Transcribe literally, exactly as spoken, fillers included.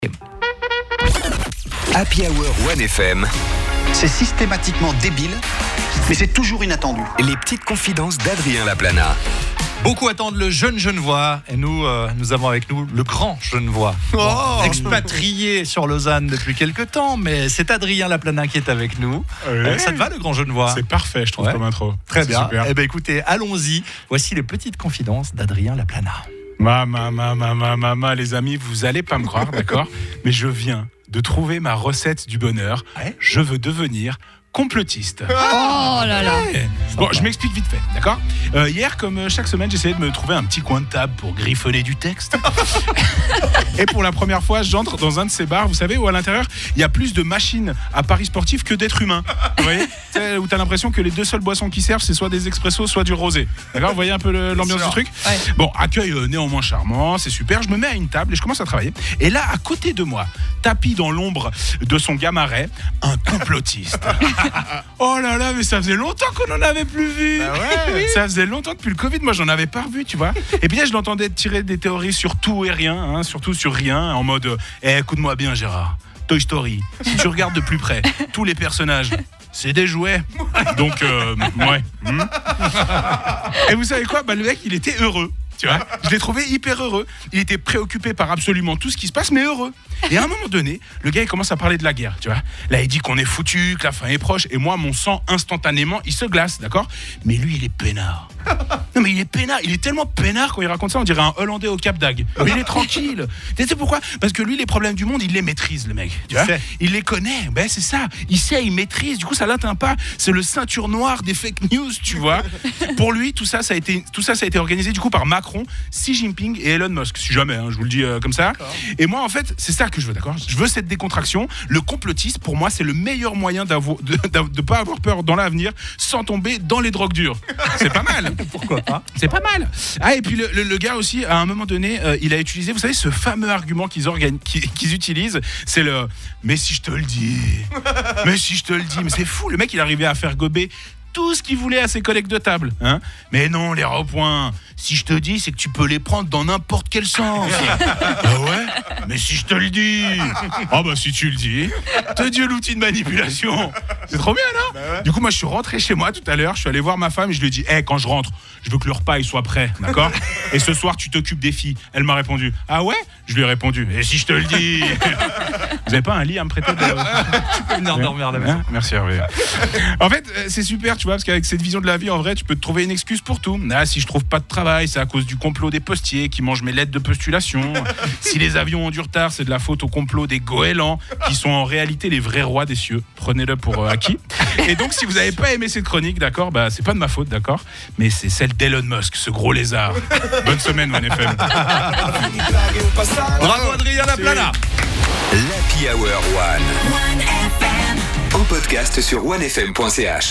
Happy Hour One F M. C'est systématiquement débile, mais c'est toujours inattendu. Les petites confidences d'Adrien Laplana. Beaucoup attendent le jeune Genevois et nous, euh, nous avons avec nous le grand Genevois, Oh expatrié sur Lausanne depuis quelques temps, mais c'est Adrien Laplana qui est avec nous. Ouais. Euh, ça te va le grand Genevois? C'est parfait, je trouve, Ouais. comme intro. Très C'est bien. super. Eh ben écoutez, allons-y. Voici les petites confidences d'Adrien Laplana. Ma, ma, ma, ma, ma, ma, ma, les amis, vous allez pas me croire, d'accord? Mais je viens de trouver ma recette du bonheur. Ouais. Je veux devenir complotiste. Oh là là. Ouais. Bon, je m'explique vite fait, d'accord? euh, Hier, comme euh, chaque semaine, j'essayais de me trouver un petit coin de table pour griffonner du texte. Et pour la première fois, j'entre dans un de ces bars, vous savez, où à l'intérieur, il y a plus de machines à paris sportifs que d'êtres humains. Vous voyez? Tu sais, où t'as l'impression que les deux seules boissons qui servent, c'est soit des expressos, soit du rosé. D'accord? Vous voyez un peu le- l'ambiance du truc? Ouais. Bon, accueil euh, néanmoins charmant, c'est super. Je me mets à une table et je commence à travailler. Et là, à côté de moi, tapis dans l'ombre de son gamaret, un complotiste. Oh là là, mais ça faisait longtemps qu'on n'en avait plus vu. Ça faisait longtemps depuis le Covid, moi j'en avais pas revu, tu vois. Et puis là, je l'entendais tirer des théories sur tout et rien, hein, surtout sur rien, en mode eh, écoute-moi bien, Gérard. Toy Story, si tu regardes de plus près, tous les personnages, c'est des jouets. Donc, euh, ouais. Hmm. Et vous savez quoi? Bah, le mec, il était heureux. Tu vois, je l'ai trouvé hyper heureux. Il était préoccupé par absolument tout ce qui se passe, mais heureux. Et à un moment donné, le gars il commence à parler de la guerre, tu vois. Là, il dit qu'on est foutu, que la fin est proche, et moi, mon sang instantanément, il se glace, d'accord? Mais lui, il est peinard. Non, mais il est peinard. Il est tellement peinard quand il raconte ça, on dirait un Hollandais au Cap d'Agde. Mais il est tranquille. Tu sais pourquoi? Parce que lui, les problèmes du monde, il les maîtrise, le mec. Tu vois, sait. il les connaît. Ben c'est ça. Il sait, il maîtrise. Du coup, ça l'atteint pas. C'est le ceinture noire des fake news, tu vois. Pour lui, tout ça, ça a été, tout ça, ça a été organisé du coup par Macron, Xi Jinping et Elon Musk. Si jamais, hein, je vous le dis euh, comme ça. Et moi, en fait, c'est ça que je veux, d'accord? Je veux cette décontraction. Le complotisme, pour moi, c'est le meilleur moyen d'avo- de ne pas avoir peur dans l'avenir sans tomber dans les drogues dures. C'est pas mal. Pourquoi pas? C'est pas mal. Ah, et puis le, le- le gars aussi, à un moment donné, euh, il a utilisé, vous savez, ce fameux argument qu'ils, organ- qu'ils, qu'ils utilisent, c'est le « mais si je te le dis, mais si je te le dis ». Mais c'est fou, le mec, il arrivait à faire gober tout ce qu'il voulait à ses collègues de table. Hein. Mais non, les ronds-points, si je te dis, c'est que tu peux les prendre dans n'importe quel sens. Ah ouais? Mais si je te le dis. Ah bah si tu le dis. Te Dieu l'outil de manipulation. C'est trop bien, non? Du coup, moi, je suis rentré chez moi tout à l'heure, je suis allé voir ma femme et je lui ai dit, hé, hey, quand je rentre, je veux que le repas il soit prêt, d'accord? Et ce soir, tu t'occupes des filles. Elle m'a répondu, ah ouais? Je lui ai répondu, et si je te le dis? Vous avez pas un lit à me prêter de... Tu peux venir dormir à la maison. Hein? Merci Hervé. En fait, euh, c'est super, tu vois, parce qu'avec cette vision de la vie, en vrai, tu peux te trouver une excuse pour tout. Ah, si je trouve pas de travail, c'est à cause du complot des postiers qui mangent mes lettres de postulation. Si les avions ont du retard, c'est de la faute au complot des goélands, qui sont en réalité les vrais rois des cieux. Prenez-le pour euh, acquis. Et donc, si vous n'avez pas aimé cette chronique, d'accord, bah c'est pas de ma faute, d'accord, mais c'est celle d'Elon Musk, ce gros lézard. Bonne semaine, One F M. Bravo Adrien Laplana. L'Happy Hour One. En podcast sur one f m point c h.